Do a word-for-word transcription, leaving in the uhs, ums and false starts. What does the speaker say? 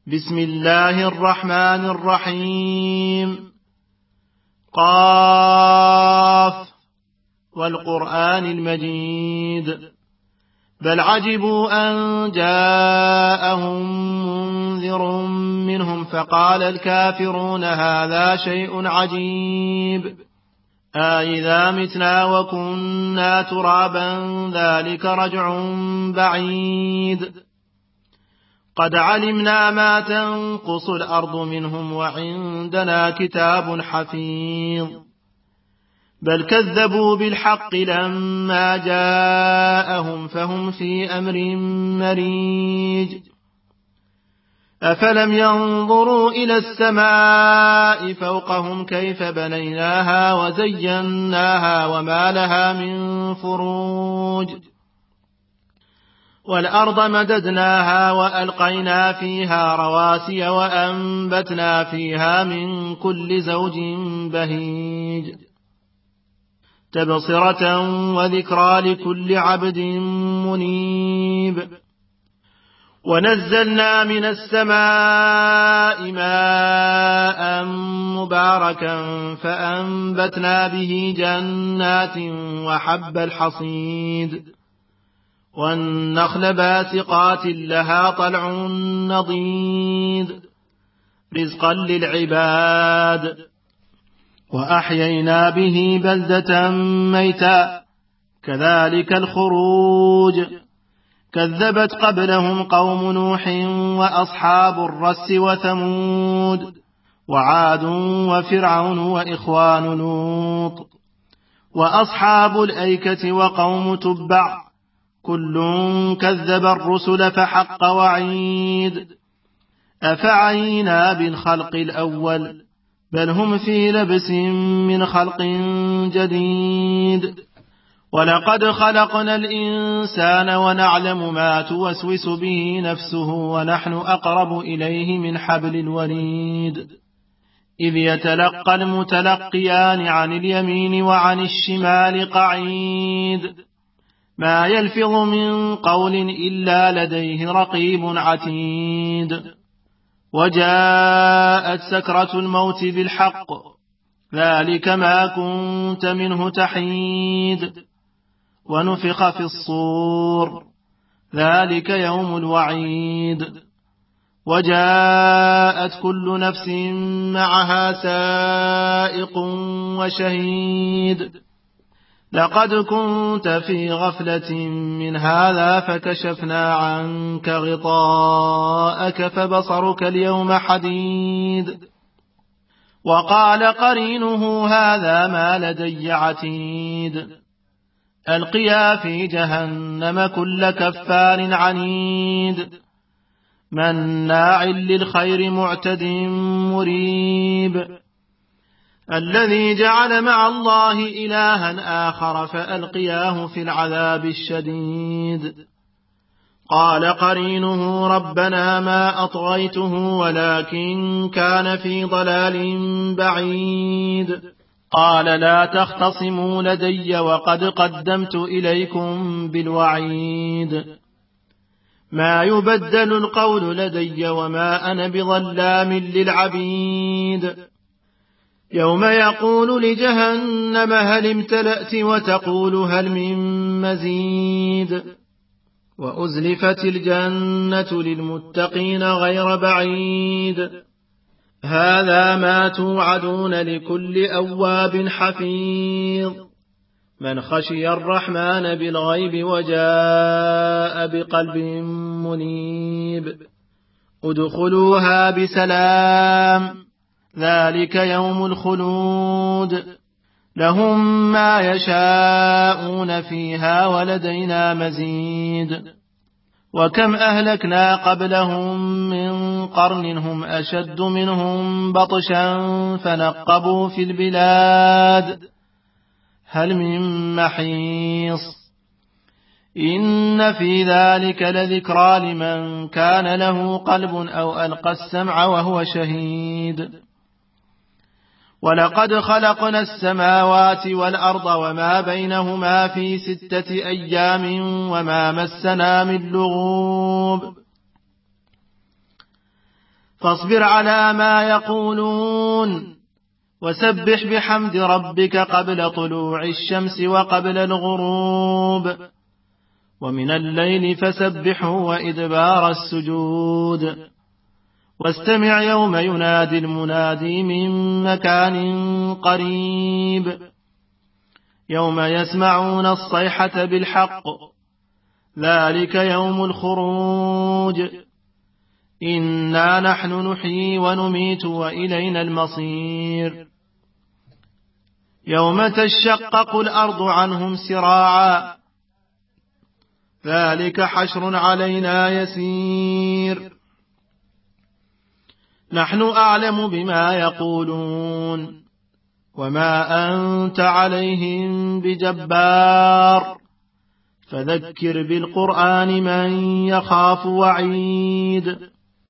بسم الله الرحمن الرحيم. قاف والقرآن المجيد. بل عجبوا أن جاءهم منذر منهم فقال الكافرون هذا شيء عجيب أإذا متنا وكنا ترابا ذلك رجع بعيد قد علمنا ما تنقص الأرض منهم وعندنا كتاب حفيظ بل كذبوا بالحق لما جاءهم فهم في أمر مريج أفلم ينظروا إلى السماء فوقهم كيف بنيناها وزيناها وما لها من فروج والأرض مددناها وألقينا فيها رواسي وأنبتنا فيها من كل زوج بهيج تبصرة وذكرى لكل عبد منيب ونزلنا من السماء ماء مباركا فأنبتنا به جنات وحب الحصيد والنخل باسقات لها طلع نضيد رزقا للعباد وأحيينا به بلدة ميتا كذلك الخروج كذبت قبلهم قوم نوح وأصحاب الرس وثمود وعاد وفرعون وإخوان لوط وأصحاب الأيكة وقوم تبع كل كذب الرسل فحق وعيد أفعينا بالخلق الأول بل هم في لبس من خلق جديد ولقد خلقنا الإنسان ونعلم ما توسوس به نفسه ونحن أقرب إليه من حبل الوريد إذ يتلقى المتلقيان عن اليمين وعن الشمال قعيد ما يلفظ من قول إلا لديه رقيب عتيد وجاءت سكرة الموت بالحق ذلك ما كنت منه تحيد ونفخ في الصور ذلك يوم الوعيد وجاءت كل نفس معها سائق وشهيد لقد كنت في غفلة من هذا فكشفنا عنك غطاءك فبصرك اليوم حديد وقال قرينه هذا ما لدي عتيد ألقيا في جهنم كل كفار عنيد مناع للخير معتد مريب الذي جعل مع الله إلها آخر فألقياه في العذاب الشديد قال قرينه ربنا ما أطغيته ولكن كان في ضلال بعيد قال لا تختصموا لدي وقد قدمت إليكم بالوعيد ما يبدل القول لدي وما أنا بظلام للعبيد يوم يقول لجهنم هل امتلأت وتقول هل من مزيد وأزلفت الجنة للمتقين غير بعيد هذا ما توعدون لكل أواب حفيظ من خشي الرحمن بالغيب وجاء بقلب منيب ادخلوها بسلام ذلك يوم الخلود لهم ما يشاءون فيها ولدينا مزيد وكم أهلكنا قبلهم من قرن هم أشد منهم بطشا فنقبوا في البلاد هل من محيص إن في ذلك لذكرى لمن كان له قلب أو ألقى السمع وهو شهيد ولقد خلقنا السماوات والأرض وما بينهما في ستة أيام وما مسنا من لغوب فاصبر على ما يقولون وسبح بحمد ربك قبل طلوع الشمس وقبل الغروب ومن الليل فسبحه وإدبار السجود واستمع يوم ينادي المنادي من مكان قريب يوم يسمعون الصيحة بالحق ذلك يوم الخروج إنا نحن نحيي ونميت وإلينا المصير يوم تشقق الأرض عنهم سراعا ذلك حشر علينا يسير نحن أعلم بما يقولون وما أنت عليهم بجبار فذكر بالقرآن من يخاف وعيد